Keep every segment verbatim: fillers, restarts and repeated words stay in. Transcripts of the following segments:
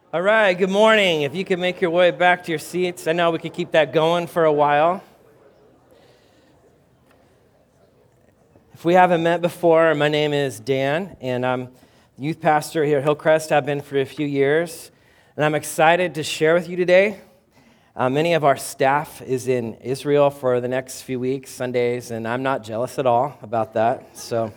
All right, good morning. If you could make your way back to your seats, I know we could keep that going for a while. If we haven't met before, my name is Dan, and I'm youth pastor here at Hillcrest. I've been for a few years, and I'm excited to share with you today. Uh, many of our staff is in Israel for the next few weeks, Sundays, and I'm not jealous at all about that. So,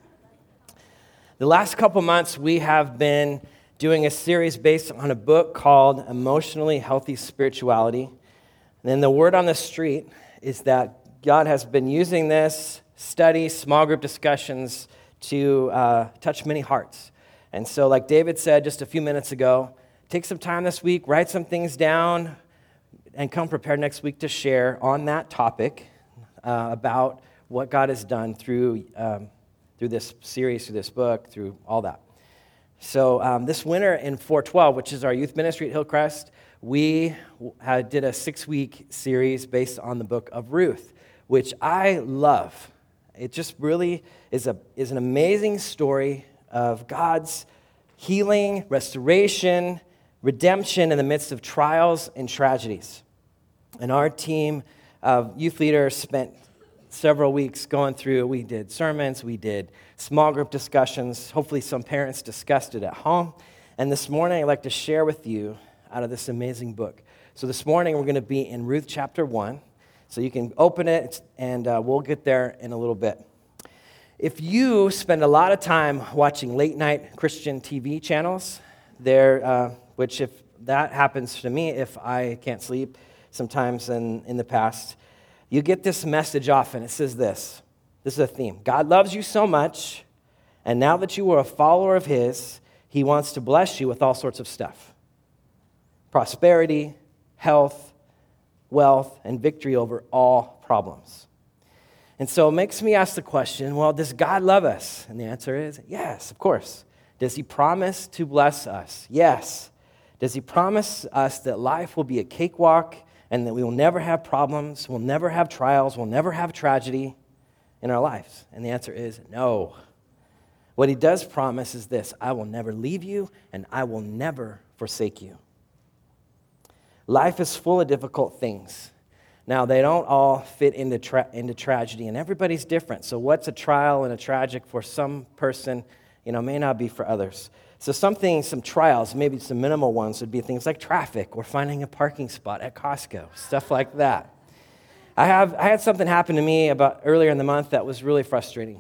the last couple months, we have been doing a series based on a book called Emotionally Healthy Spirituality. And then the word on the street is that God has been using this study, small group discussions to uh, touch many hearts. And so like David said just a few minutes ago, take some time this week, write some things down, and come prepared next week to share on that topic uh, about what God has done through, um, through this series, through this book, through all that. So um, this winter in four twelve, which is our youth ministry at Hillcrest, we had, did a six-week series based on the book of Ruth, which I love. It just really is a is an amazing story of God's healing, restoration, redemption in the midst of trials and tragedies. And our team of youth leaders spent several weeks going through. We did sermons, we did small group discussions. Hopefully some parents discussed it at home. And this morning I'd like to share with you out of this amazing book. So this morning we're going to be in Ruth chapter one. So you can open it and uh, we'll get there in a little bit. If you spend a lot of time watching late night Christian T V channels, there, uh, which if that happens to me if I can't sleep sometimes in, in the past, you get this message often. It says this. This is a theme. God loves you so much, and now that you are a follower of His, He wants to bless you with all sorts of stuff. Prosperity, health, wealth, and victory over all problems. And so it makes me ask the question, well, does God love us? And the answer is yes, of course. Does He promise to bless us? Yes. Does He promise us that life will be a cakewalk and that we will never have problems, we'll never have trials, we'll never have tragedy in our lives? And the answer is no. What He does promise is this: I will never leave you and I will never forsake you. Life is full of difficult things. Now, they don't all fit into, tra- into tragedy, and everybody's different. So what's a trial and a tragic for some person, you know, may not be for others. So some things, some trials, maybe some minimal ones, would be things like traffic or finding a parking spot at Costco, stuff like that. I have I had something happen to me about earlier in the month that was really frustrating.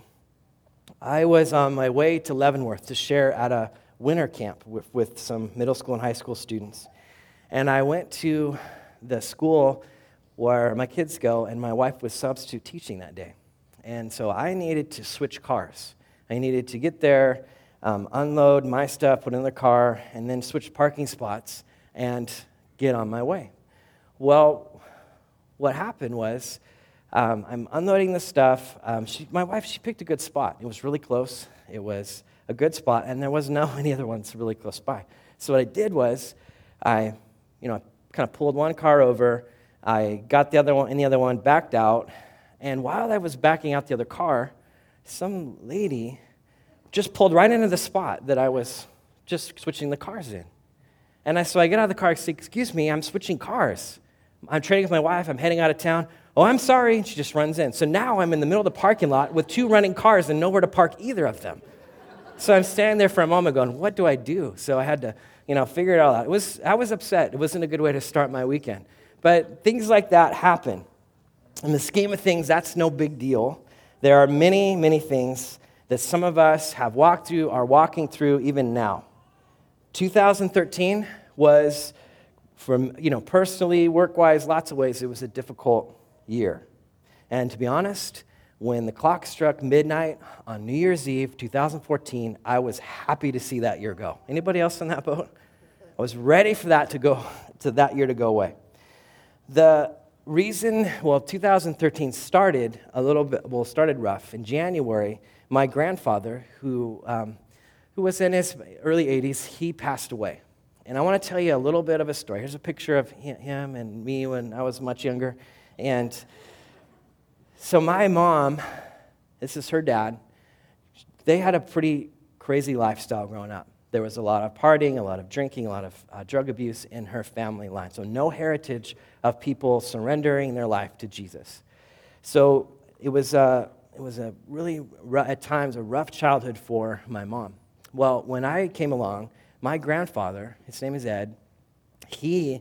I was on my way to Leavenworth to share at a winter camp with, with some middle school and high school students. And I went to the school where my kids go, and my wife was substitute teaching that day. And so I needed to switch cars. I needed to get there, um, unload my stuff, put it in the car, and then switch parking spots and get on my way. Well, what happened was um, I'm unloading the stuff. Um, she, my wife, she picked a good spot. It was really close. It was a good spot, and there was no any other ones really close by. So what I did was I, you know, kind of pulled one car over. I got the other one, and the other one backed out. And while I was backing out the other car, some lady just pulled right into the spot that I was just switching the cars in. And I, so I get out of the car and say, excuse me, I'm switching cars. I'm trading with my wife. I'm heading out of town. Oh, I'm sorry. And she just runs in. So now I'm in the middle of the parking lot with two running cars and nowhere to park either of them. So I'm standing there for a moment going, what do I do? So I had to, you know, figure it all out. It was, I was upset. It wasn't a good way to start my weekend. But things like that happen. In the scheme of things, that's no big deal. There are many, many things that some of us have walked through, are walking through even now. two thousand thirteen was, from, you know, personally, work-wise, lots of ways, it was a difficult year. And to be honest, when the clock struck midnight on New Year's Eve, two thousand fourteen, I was happy to see that year go. Anybody else in that boat? I was ready for that to go, to that year to go away. The reason, well, two thousand thirteen started a little bit, well, started rough. In January, my grandfather, who um, who was in his early eighties, he passed away. And I want to tell you a little bit of a story. Here's a picture of him and me when I was much younger. And so my mom, this is her dad, they had a pretty crazy lifestyle growing up. there was a lot of partying, a lot of drinking, a lot of uh, drug abuse in her family line. So no heritage of people surrendering their life to Jesus. So it was a, it was a really, at times, a rough childhood for my mom. Well, when I came along, my grandfather, his name is Ed, he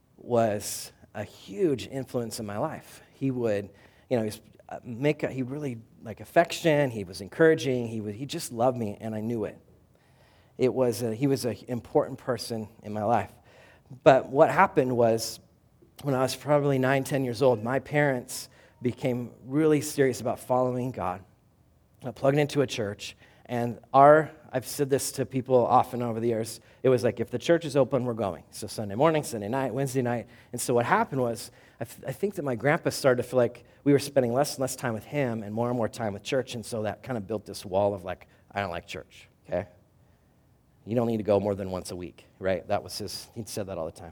was a huge influence in my life. He would, you know, he's make a, he really like affection. He was encouraging. He was, he just loved me, and I knew it. It was a, he was an important person in my life. But what happened was, when I was probably nine, ten years old, my parents became really serious about following God. I plugged into a church, and our I've said this to people often over the years. It was like, if the church is open, we're going. So Sunday morning, Sunday night, Wednesday night. And so what happened was, I, th- I think that my grandpa started to feel like we were spending less and less time with him and more and more time with church. And so that kind of built this wall of like, I don't like church, okay? You don't need to go more than once a week, right? That was his, he said that all the time.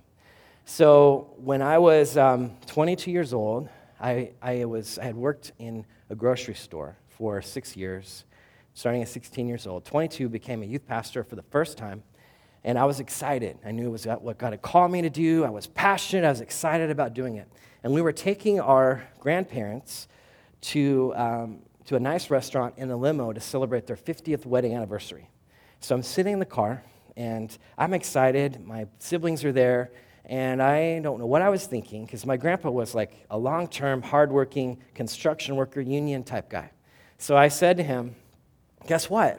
So when I was um, twenty-two years old, I, I, was, I had worked in a grocery store for six years. Starting at sixteen years old, twenty-two, became a youth pastor for the first time, and I was excited. I knew it was what God had called me to do. I was passionate. I was excited about doing it. And we were taking our grandparents to, um, to a nice restaurant in a limo to celebrate their fiftieth wedding anniversary. So I'm sitting in the car, and I'm excited. My siblings are there, and I don't know what I was thinking, because my grandpa was like a long-term, hardworking construction worker, union type guy. So I said to him, guess what?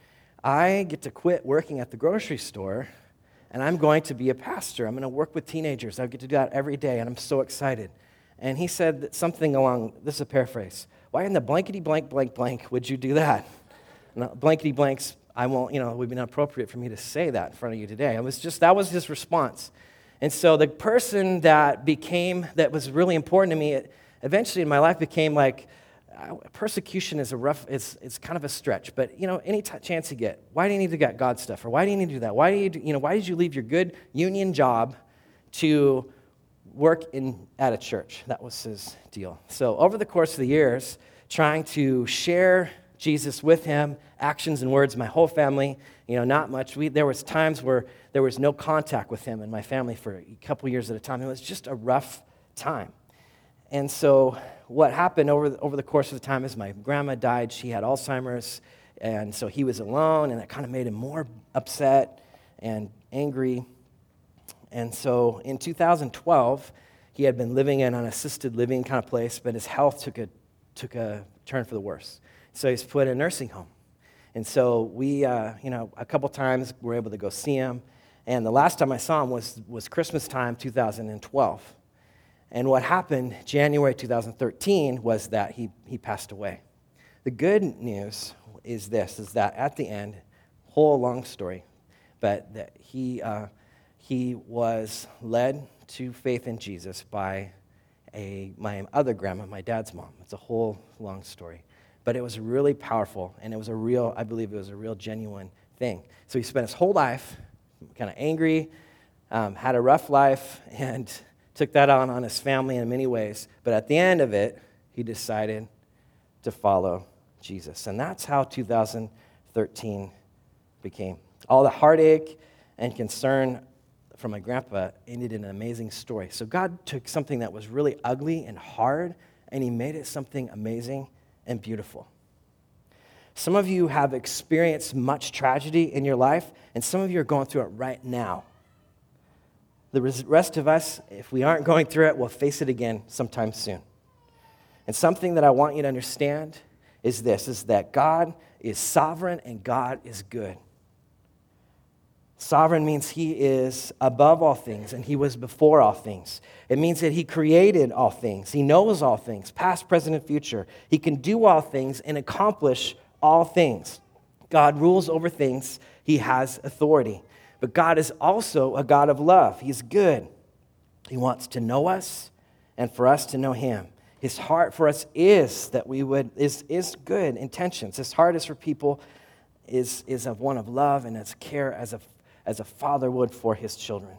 I get to quit working at the grocery store, and I'm going to be a pastor. I'm going to work with teenagers. I get to do that every day, and I'm so excited. And he said something along, this is a paraphrase, why in the blankety blank blank blank would you do that? Now, blankety blanks, I won't, you know, it would be inappropriate for me to say that in front of you today. It was just, that was his response. And so the person that became, that was really important to me, it, eventually in my life became like, persecution is a rough, it's, it's kind of a stretch, but, you know, any t- chance you get, why do you need to get God stuff? Or why do you need to do that? Why do you, do, you know, why did you leave your good union job to work in at a church? That was his deal. So over the course of the years, trying to share Jesus with him, actions and words, my whole family, you know, not much. We, there was times where there was no contact with him and my family for a couple years at a time. It was just a rough time. And so what happened over the, over the course of the time is my grandma died. She had Alzheimer's, and so he was alone, and that kind of made him more upset and angry. And so in two thousand twelve, he had been living in an assisted living kind of place, but his health took a took a turn for the worse. So he's put in a nursing home. And so we, uh, you know, a couple times were able to go see him. And the last time I saw him was was Christmas time, two thousand twelve. And what happened January two thousand thirteen was that he, he passed away. The good news is this, is that at the end, whole long story, but that he, uh, he was led to faith in Jesus by a my other grandma, my dad's mom. It's a whole long story. But it was really powerful, and it was a real, I believe it was a real genuine thing. So he spent his whole life kind of angry, um, had a rough life, and took that on on his family in many ways, but at the end of it, he decided to follow Jesus. And that's how two thousand thirteen became. All the heartache and concern from my grandpa ended in an amazing story. So God took something that was really ugly and hard, and he made it something amazing and beautiful. Some of you have experienced much tragedy in your life, and some of you are going through it right now. The rest of us, if we aren't going through it, we'll face it again sometime soon. And something that I want you to understand is this, is that God is sovereign and God is good. Sovereign means he is above all things and he was before all things. It means that he created all things. He knows all things, past, present, and future. He can do all things and accomplish all things. God rules over things. He has authority. But God is also a God of love. He's good. He wants to know us and for us to know him. His heart for us is that we would, is, is good intentions. His heart is for people, is, is of one of love and as care as a, as a father would for his children.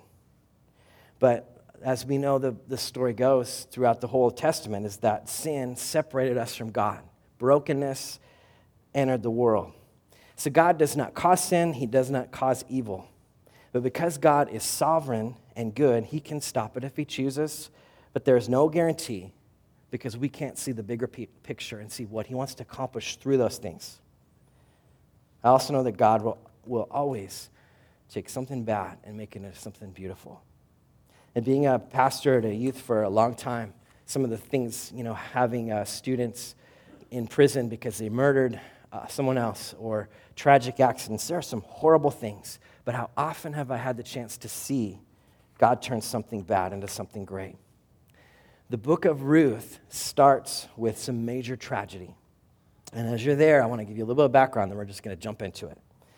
But as we know, the, the story goes throughout the whole Testament is that sin separated us from God. Brokenness entered the world. So God does not cause sin, he does not cause evil. But because God is sovereign and good, he can stop it if he chooses, but there is no guarantee because we can't see the bigger p- picture and see what he wants to accomplish through those things. I also know that God will, will always take something bad and make it into something beautiful. And being a pastor at a youth for a long time, some of the things, you know, having uh, students in prison because they murdered uh, someone else or tragic accidents, there are some horrible things. But how often have I had the chance to see God turn something bad into something great? The book of Ruth starts with some major tragedy. And as you're there, I want to give you a little bit of background, then we're just going to jump into it.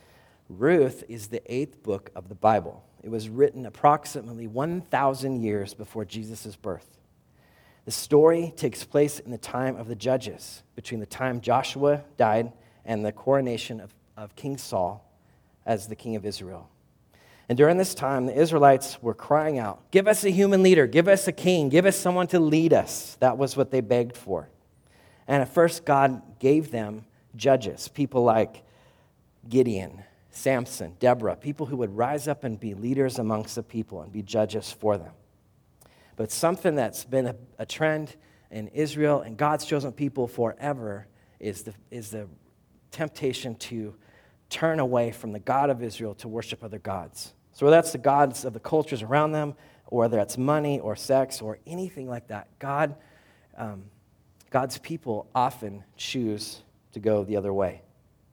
Ruth is the eighth book of the Bible. It was written approximately one thousand years before Jesus' birth. The story takes place in the time of the judges, between the time Joshua died and the coronation of, of King Saul as the king of Israel. And during this time, the Israelites were crying out, "Give us a human leader, give us a king, give us someone to lead us." That was what they begged for. And at first, God gave them judges, people like Gideon, Samson, Deborah, people who would rise up and be leaders amongst the people and be judges for them. But something that's been a, a trend in Israel and God's chosen people forever is the, is the temptation to turn away from the God of Israel to worship other gods. So whether that's the gods of the cultures around them, or whether that's money or sex or anything like that, God, um, God's people often choose to go the other way.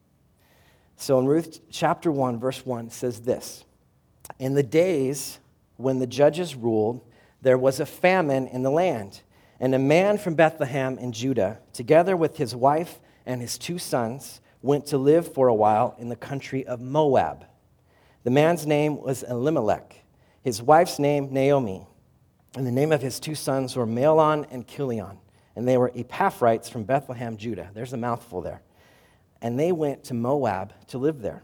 So in Ruth chapter one, verse one says this: "In the days when the judges ruled, there was a famine in the land, and a man from Bethlehem in Judah, together with his wife and his two sons, went to live for a while in the country of Moab. The man's name was Elimelech, his wife's name Naomi, and the name of his two sons were Mahlon and Chilion, and they were Epaphrites from Bethlehem, Judah." There's a mouthful there. "And they went to Moab to live there."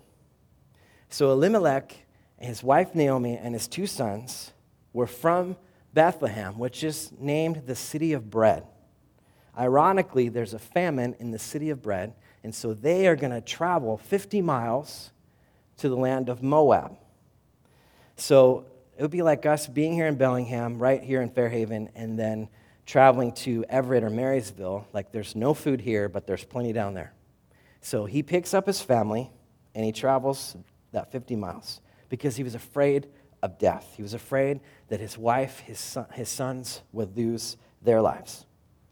So Elimelech, his wife Naomi, and his two sons were from Bethlehem, which is named the city of bread. Ironically, there's a famine in the city of bread, and so they are going to travel fifty miles to the land of Moab. So it would be like us being here in Bellingham, right here in Fairhaven, and then traveling to Everett or Marysville. Like, there's no food here, but there's plenty down there. So he picks up his family, and he travels that fifty miles because he was afraid of death. He was afraid that his wife, his son, his sons would lose their lives.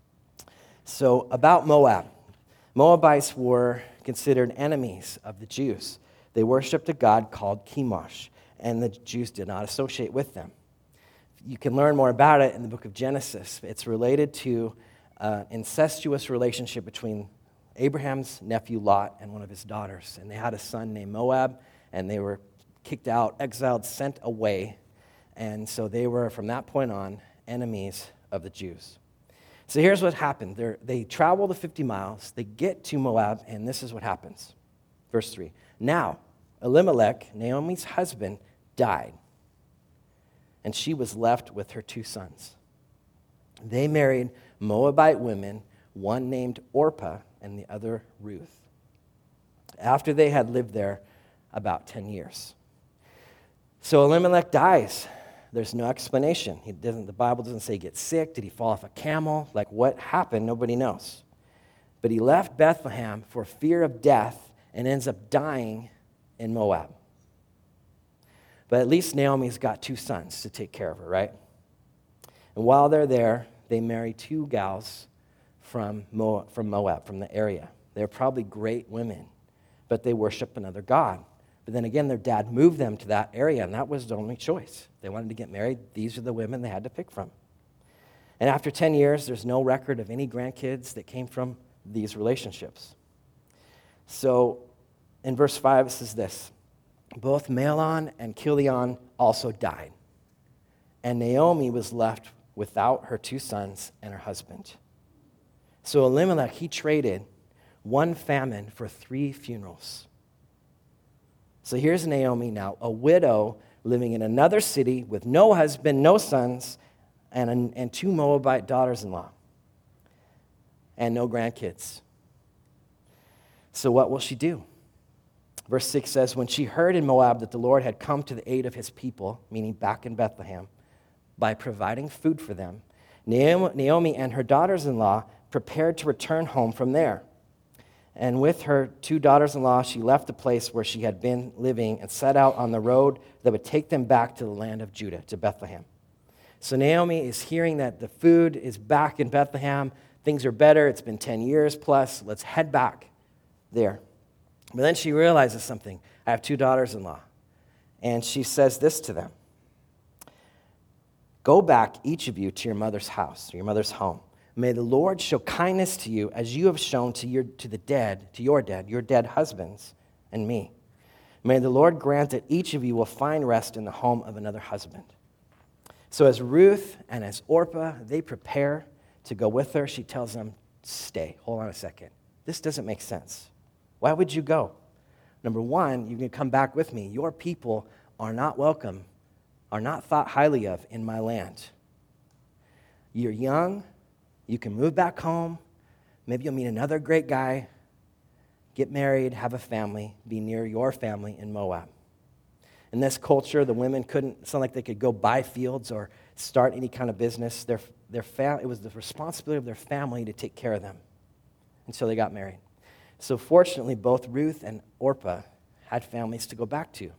So about Moab. Moabites were considered enemies of the Jews. They worshipped a god called Chemosh, and the Jews did not associate with them. You can learn more about it in the book of Genesis. It's related to an incestuous relationship between Abraham's nephew Lot and one of his daughters. And they had a son named Moab, and they were kicked out, exiled, sent away. And so they were, from that point on, enemies of the Jews. So here's what happened. They're, they travel the fifty miles, they get to Moab, and this is what happens. Verse three. "Now, Elimelech, Naomi's husband, died, and she was left with her two sons. They married Moabite women, one named Orpah and the other Ruth, after they had lived there about ten years. So Elimelech dies. There's no explanation. He doesn't, the Bible doesn't say he gets sick. Did he fall off a camel? Like, what happened? Nobody knows. But he left Bethlehem for fear of death and ends up dying in Moab. But at least Naomi's got two sons to take care of her, right? And while they're there, they marry two gals from Moab, from Moab, from the area. They're probably great women, but they worship another god. But then again, their dad moved them to that area, and that was the only choice. They wanted to get married. These are the women they had to pick from. And after ten years, there's no record of any grandkids that came from these relationships. So in verse five, it says this: "Both Mahlon and Chilion also died, and Naomi was left without her two sons and her husband. So Elimelech, he traded one famine for three funerals." So here's Naomi now, a widow living in another city with no husband, no sons, and, and two Moabite daughters-in-law, and no grandkids. So what will she do? Verse six says, when she heard in Moab that the Lord had come to the aid of his people, meaning back in Bethlehem, by providing food for them, Naomi and her daughters-in-law prepared to return home from there. And with her two daughters-in-law, she left the place where she had been living and set out on the road that would take them back to the land of Judah, to Bethlehem. So Naomi is hearing that the food is back in Bethlehem. Things are better. It's been ten years plus. Let's head back there. But then she realizes something. I have two daughters-in-law. And she says this to them. Go back, each of you, to your mother's house, to your mother's home. May the Lord show kindness to you as you have shown to your to the dead, to your dead, your dead husbands, and me. May the Lord grant that each of you will find rest in the home of another husband. So as Ruth and as Orpah, they prepare to go with her, she tells them, stay. Hold on a second. This doesn't make sense. Why would you go? Number one, you can come back with me. Your people are not welcome, are not thought highly of in my land. You're young. You can move back home. Maybe you'll meet another great guy, get married, have a family, be near your family in Moab. In this culture, the women couldn't, it's not like they could go buy fields or start any kind of business. Their, their fam- it was the responsibility of their family to take care of them until they got married. So fortunately, both Ruth and Orpah had families to go back to.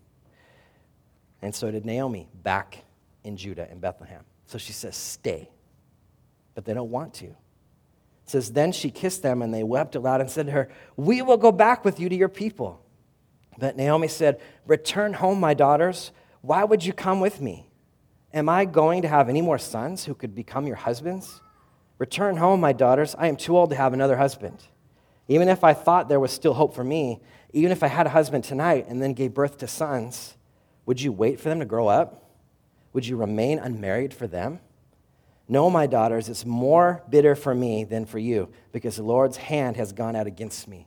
And so did Naomi back in Judah, in Bethlehem. So she says, stay. But they don't want to. It says, then she kissed them, and they wept aloud and said to her, we will go back with you to your people. But Naomi said, return home, my daughters. Why would you come with me? Am I going to have any more sons who could become your husbands? Return home, my daughters. I am too old to have another husband. Even if I thought there was still hope for me, even if I had a husband tonight and then gave birth to sons, would you wait for them to grow up? Would you remain unmarried for them? No, my daughters, it's more bitter for me than for you, because the Lord's hand has gone out against me.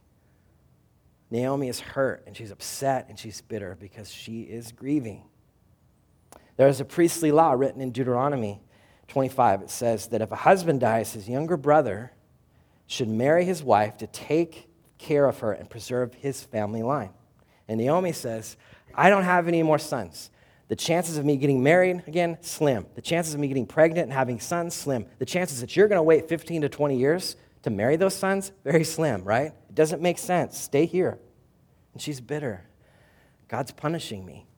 Naomi is hurt, and she's upset, and she's bitter because she is grieving. There is a priestly law written in Deuteronomy twenty-five. It says that if a husband dies, his younger brother should marry his wife to take care of her and preserve his family line. And Naomi says, I don't have any more sons. The chances of me getting married, again, slim. The chances of me getting pregnant and having sons, slim. The chances that you're going to wait fifteen to twenty years to marry those sons, very slim, right? It doesn't make sense. Stay here. And she's bitter. God's punishing me.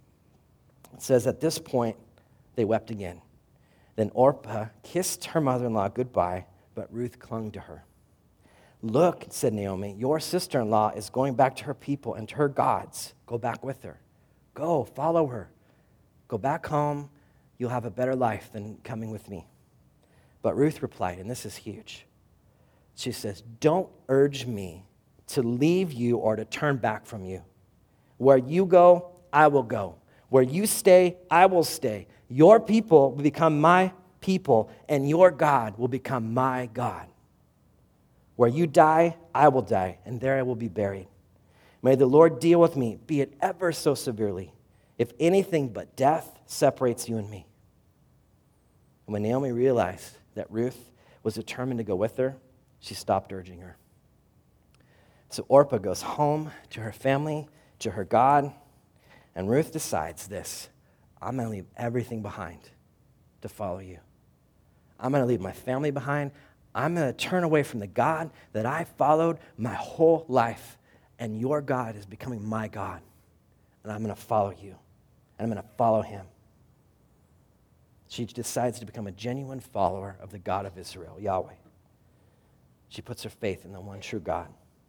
It says at this point, they wept again. Then Orpah kissed her mother-in-law goodbye, but Ruth clung to her. Look, said Naomi, your sister-in-law is going back to her people and to her gods. Go back with her. Go, follow her. Go back home. You'll have a better life than coming with me. But Ruth replied, and this is huge. She says, don't urge me to leave you or to turn back from you. Where you go, I will go. Where you stay, I will stay. Your people will become my people, and your God will become my God. Where you die, I will die, and there I will be buried. May the Lord deal with me, be it ever so severely, if anything but death separates you and me. And when Naomi realized that Ruth was determined to go with her, she stopped urging her. So Orpah goes home to her family, to her God, and Ruth decides this: I'm going to leave everything behind to follow you. I'm going to leave my family behind. I'm going to turn away from the God that I followed my whole life, and your God is becoming my God, and I'm going to follow you, and I'm going to follow him. She decides to become a genuine follower of the God of Israel, Yahweh. She puts her faith in the one true God.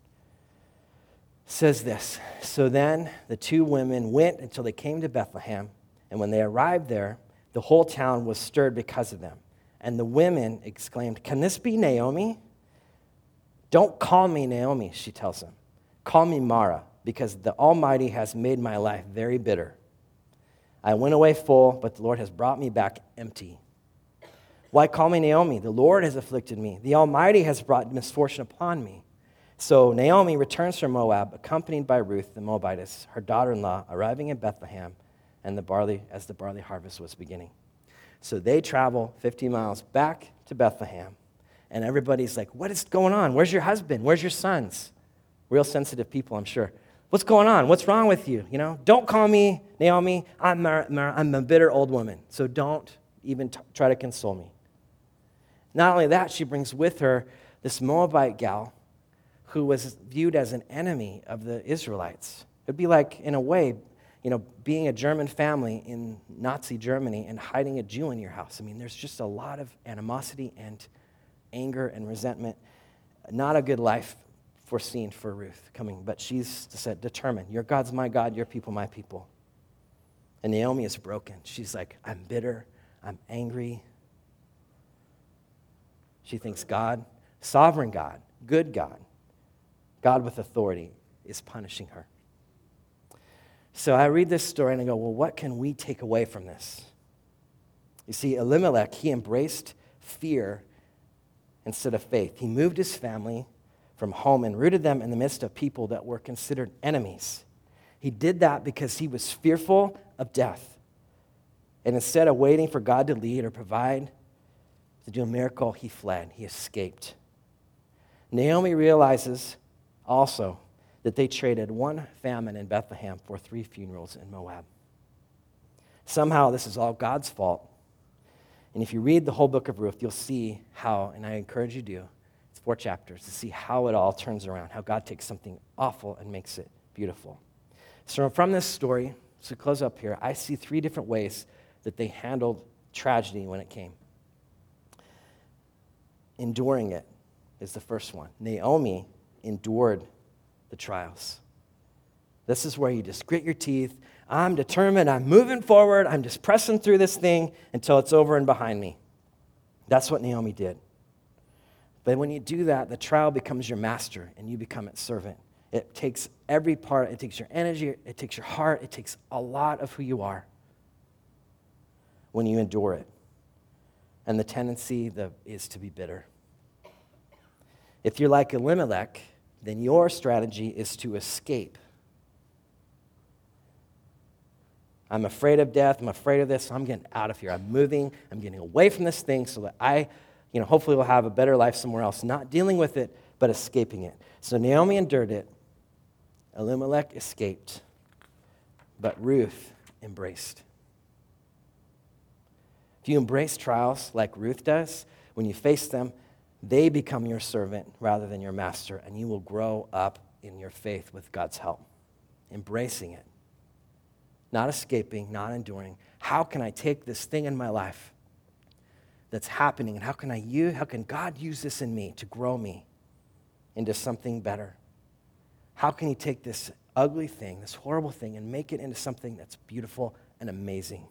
It says this, so then the two women went until they came to Bethlehem, and when they arrived there, the whole town was stirred because of them. And the women exclaimed, can this be Naomi? Don't call me Naomi, she tells them. Call me Mara, because the Almighty has made my life very bitter. I went away full, but the Lord has brought me back empty. Why call me Naomi? The Lord has afflicted me. The Almighty has brought misfortune upon me. So Naomi returns from Moab, accompanied by Ruth the Moabitess, her daughter-in-law, arriving in Bethlehem, and the barley as the barley harvest was beginning. So they travel fifty miles back to Bethlehem, and everybody's like, what is going on? Where's your husband? Where's your sons? Real sensitive people, I'm sure. What's going on? What's wrong with you? You know, don't call me Naomi. I'm, Mar- Mar- I'm a bitter old woman, so don't even t- try to console me. Not only that, she brings with her this Moabite gal who was viewed as an enemy of the Israelites. It'd be like, in a way, you know, being a German family in Nazi Germany and hiding a Jew in your house. I mean, there's just a lot of animosity and anger and resentment. Not a good life foreseen for Ruth coming, but she's said, determined, your God's my God, your people my people. And Naomi is broken. She's like, I'm bitter, I'm angry. She thinks God, sovereign God, good God, God with authority, is punishing her. So I read this story and I go, well, what can we take away from this? You see, Elimelech, he embraced fear instead of faith. He moved his family from home and rooted them in the midst of people that were considered enemies. He did that because he was fearful of death. And instead of waiting for God to lead or provide, to do a miracle, he fled. He escaped. Naomi realizes also that they traded one famine in Bethlehem for three funerals in Moab. Somehow, this is all God's fault. And if you read the whole book of Ruth, you'll see how, and I encourage you to, it's four chapters, to see how it all turns around, how God takes something awful and makes it beautiful. So from this story, to close up here, I see three different ways that they handled tragedy when it came. Enduring it is the first one. Naomi endured the trials. This is where you just grit your teeth. I'm determined. I'm moving forward. I'm just pressing through this thing until it's over and behind me. That's what Naomi did. But when you do that, the trial becomes your master and you become its servant. It takes every part. It takes your energy. It takes your heart. It takes a lot of who you are when you endure it. And the tendency the, is to be bitter. If you're like Elimelech, then your strategy is to escape. I'm afraid of death. I'm afraid of this. So I'm getting out of here. I'm moving. I'm getting away from this thing so that I, you know, hopefully will have a better life somewhere else. Not dealing with it, but escaping it. So Naomi endured it. Elimelech escaped. But Ruth embraced. If you embrace trials like Ruth does, when you face them, they become your servant rather than your master, and you will grow up in your faith with God's help. Embracing it. Not escaping, not enduring. How can I take this thing in my life that's happening, and how can I use, how can God use this in me to grow me into something better? How can he take this ugly thing, this horrible thing, and make it into something that's beautiful and amazing?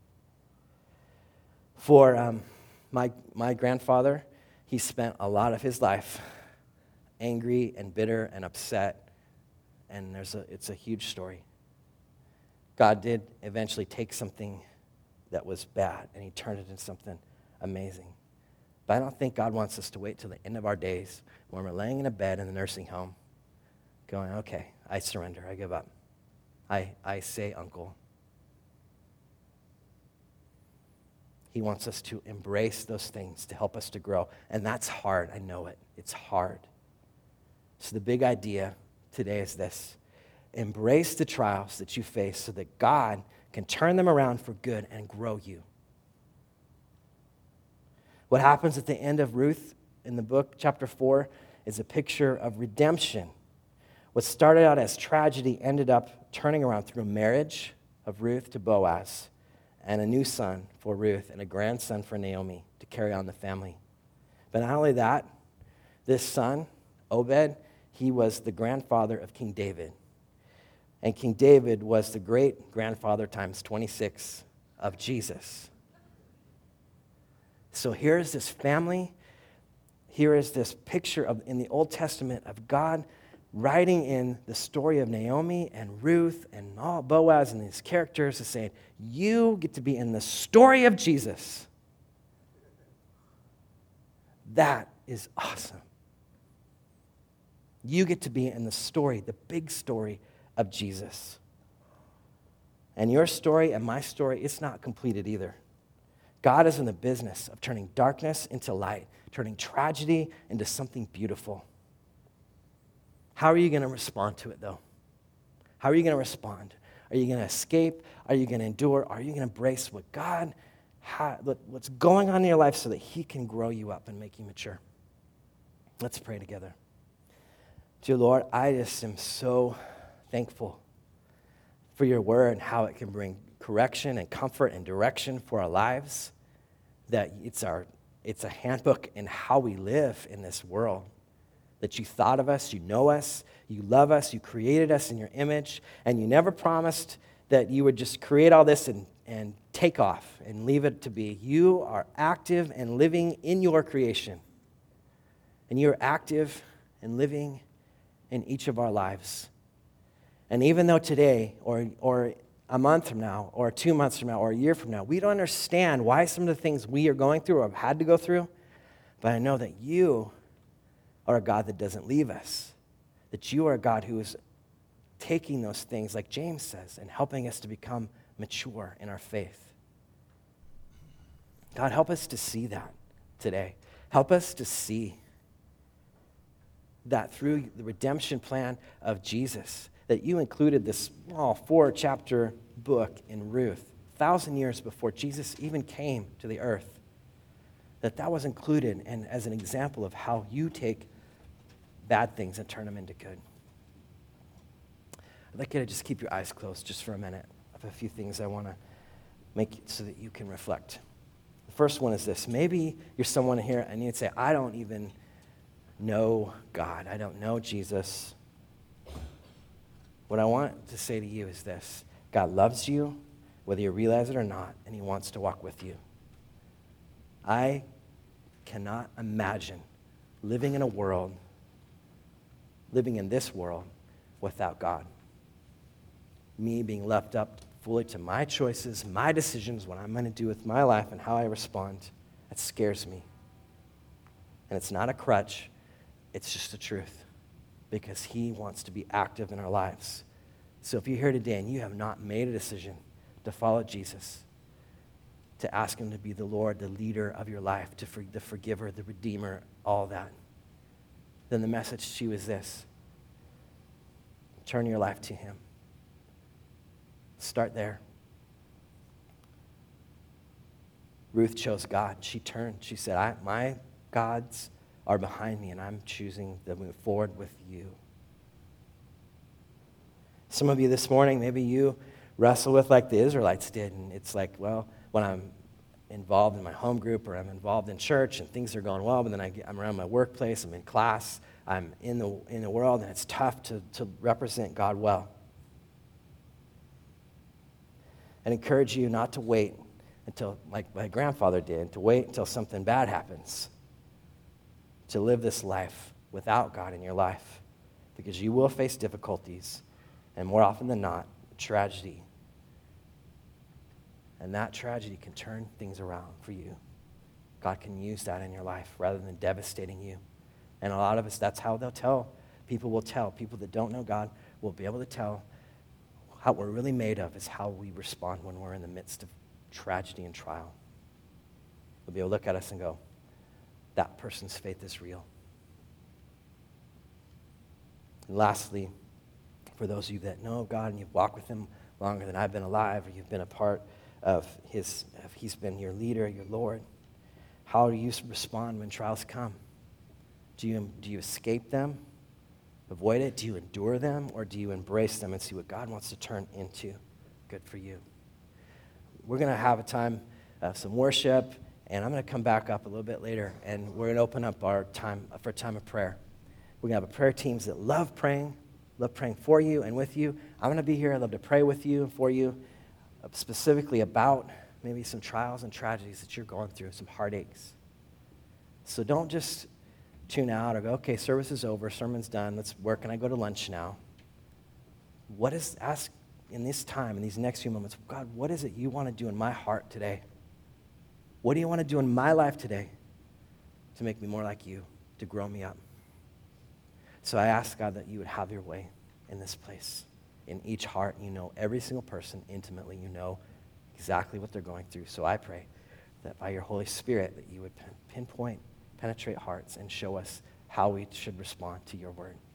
For um, my my grandfather, he spent a lot of his life angry and bitter and upset, and there's a it's a huge story. God did eventually take something that was bad, and he turned it into something amazing. But I don't think God wants us to wait till the end of our days when we're laying in a bed in the nursing home going, okay, I surrender, I give up. I, I say, uncle. He wants us to embrace those things to help us to grow. And that's hard. I know it. It's hard. So the big idea today is this. Embrace the trials that you face so that God can turn them around for good and grow you. What happens at the end of Ruth in the book, chapter four, is a picture of redemption. What started out as tragedy ended up turning around through a marriage of Ruth to Boaz, and a new son for Ruth, and a grandson for Naomi to carry on the family. But not only that, this son, Obed, he was the grandfather of King David. And King David was the great-grandfather times twenty-six of Jesus. So here is this family. Here is this picture of in the Old Testament of God writing in the story of Naomi and Ruth and all Boaz and these characters is saying, you get to be in the story of Jesus. That is awesome. You get to be in the story, the big story of Jesus. And your story and my story, it's not completed either. God is in the business of turning darkness into light, turning tragedy into something beautiful. How are you going to respond to it, though? How are you going to respond? Are you going to escape? Are you going to endure? Are you going to embrace what God, ha- what's going on in your life so that he can grow you up and make you mature? Let's pray together. Dear Lord, I just am so thankful for your word and how it can bring correction and comfort and direction for our lives, that it's our it's a handbook in how we live in this world, that you thought of us, you know us, you love us, you created us in your image, and you never promised that you would just create all this and, and take off and leave it to be. You are active and living in your creation, and you're active and living in each of our lives. And even though today, or, or a month from now, or two months from now, or a year from now, we don't understand why some of the things we are going through or have had to go through, but I know that you are a God that doesn't leave us, that you are a God who is taking those things, like James says, and helping us to become mature in our faith. God, help us to see that today. Help us to see that through the redemption plan of Jesus, that you included this small four-chapter book in Ruth, a thousand years before Jesus even came to the earth, that that was included and as an example of how you take bad things and turn them into good. I'd like you to just keep your eyes closed just for a minute. I have a few things I want to make so that you can reflect. The first one is this. Maybe you're someone here and you'd say, I don't even know God. I don't know Jesus. What I want to say to you is this. God loves you, whether you realize it or not, and he wants to walk with you. I cannot imagine living in a world, living in this world without God. Me being left up fully to my choices, my decisions, what I'm going to do with my life and how I respond, that scares me. And it's not a crutch. It's just the truth, because he wants to be active in our lives. So if you're here today and you have not made a decision to follow Jesus, to ask him to be the Lord, the leader of your life, to for, the forgiver, the redeemer, all that, then the message to you is this. Turn your life to him. Start there. Ruth chose God. She turned. She said, I, my gods are behind me, and I'm choosing to move forward with you. Some of you this morning, maybe you wrestle with like the Israelites did, and it's like, well, when I'm involved in my home group or I'm involved in church and things are going well, but then I get, I'm around my workplace, I'm in class, I'm in the in the world, and it's tough to, to represent God well. I'd encourage you not to wait until, like my grandfather did, to wait until something bad happens, to live this life without God in your life, because you will face difficulties, and more often than not, tragedy. And that tragedy can turn things around for you. God can use that in your life rather than devastating you. And a lot of us, that's how they'll tell. People will tell. People that don't know God will be able to tell how we're really made of is how we respond when we're in the midst of tragedy and trial. They'll be able to look at us and go, that person's faith is real. And lastly, for those of you that know God and you've walked with him longer than I've been alive, or you've been a part of his, of he's been your leader, your Lord, how do you respond when trials come? Do you, do you escape them, avoid it? Do you endure them, or do you embrace them and see what God wants to turn into good for you? We're going to have a time of some worship, and I'm going to come back up a little bit later, and we're going to open up our time for a time of prayer. We're going to have a prayer teams that love praying, love praying for you and with you. I'm going to be here. I'd love to pray with you and for you, specifically about maybe some trials and tragedies that you're going through, some heartaches. So don't just tune out or go, okay, service is over, sermon's done, let's work, and I go to lunch now. What is, ask in this time, in these next few moments, God, what is it you want to do in my heart today? What do you want to do in my life today to make me more like you, to grow me up? So I ask, God, that you would have your way in this place, in each heart. You know every single person intimately. You know exactly what they're going through. So I pray that by your Holy Spirit, that you would pinpoint, penetrate hearts, and show us how we should respond to your word.